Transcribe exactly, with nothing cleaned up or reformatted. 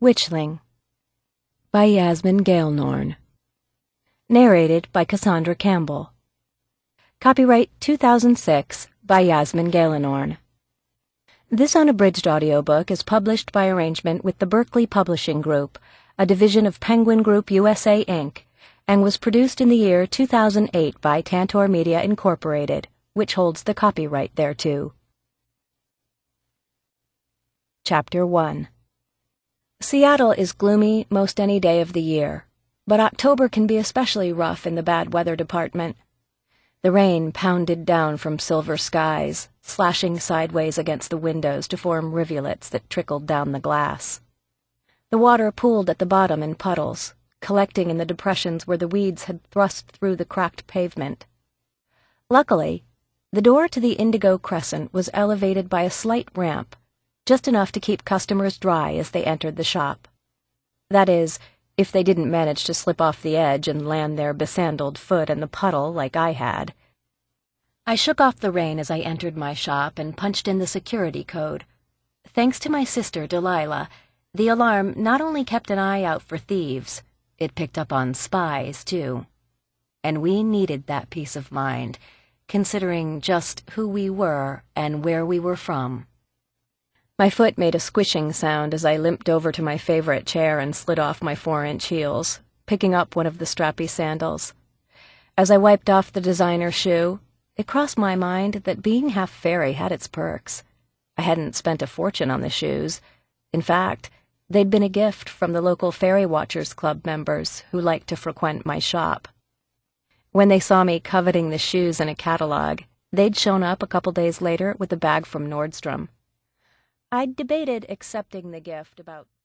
Witchling by Yasmin Galenorn. Narrated by Cassandra Campbell. Copyright two thousand six by Yasmin Galenorn. This unabridged audiobook is published by arrangement with the Berkeley Publishing Group, a division of Penguin Group U S A, Incorporated, and was produced in the year two thousand eight by Tantor Media, Incorporated, which holds the copyright thereto. Chapter one. Seattle is gloomy most any day of the year, but October can be especially rough in the bad weather department. The rain pounded down from silver skies, slashing sideways against the windows to form rivulets that trickled down the glass. The water pooled at the bottom in puddles, collecting in the depressions where the weeds had thrust through the cracked pavement. Luckily, the door to the Indigo Crescent was elevated by a slight ramp, just enough to keep customers dry as they entered the shop. That is, if they didn't manage to slip off the edge and land their besandaled foot in the puddle like I had. I shook off the rain as I entered my shop and punched in the security code. Thanks to my sister, Delilah, the alarm not only kept an eye out for thieves, it picked up on spies, too. And we needed that peace of mind, considering just who we were and where we were from. My foot made a squishing sound as I limped over to my favorite chair and slid off my four-inch heels, picking up one of the strappy sandals. As I wiped off the designer shoe, it crossed my mind that being half fairy had its perks. I hadn't spent a fortune on the shoes. In fact, they'd been a gift from the local Fairy Watchers Club members who liked to frequent my shop. When they saw me coveting the shoes in a catalog, they'd shown up a couple days later with a bag from Nordstrom. I'd debated accepting the gift about